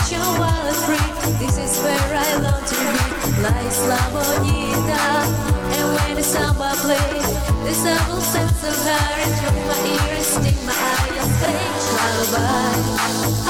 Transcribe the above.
your wallet free. This is where I long to be. La Isla Bonita. And when the samba plays, the subtle sense of her into my ears, sting my eyes, scream lullaby.